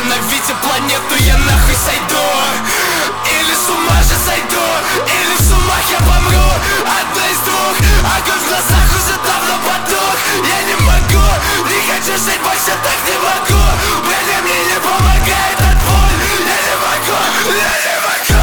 остановите планету, я нахуй сойду. Или с ума же сойду, или в сумах я помру. Одно из двух, огонь в глазах уже давно потух. Я не могу, не хочу жить больше, так не могу. Бля, мне не помогает от боль. Я не могу, я не могу.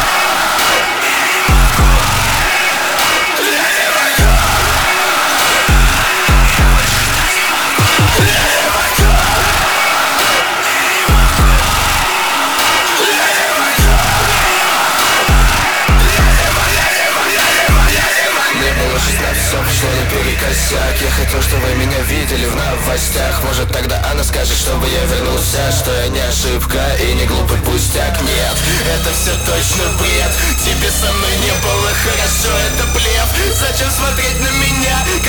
Все пошло наперекосяк. Я хотел, чтобы вы меня видели в новостях. Может, тогда она скажет, чтобы я вернулся, что я не ошибка и не глупый пустяк. Нет, это все точно бред. Тебе со мной не было хорошо, это блеф. Зачем смотреть на меня?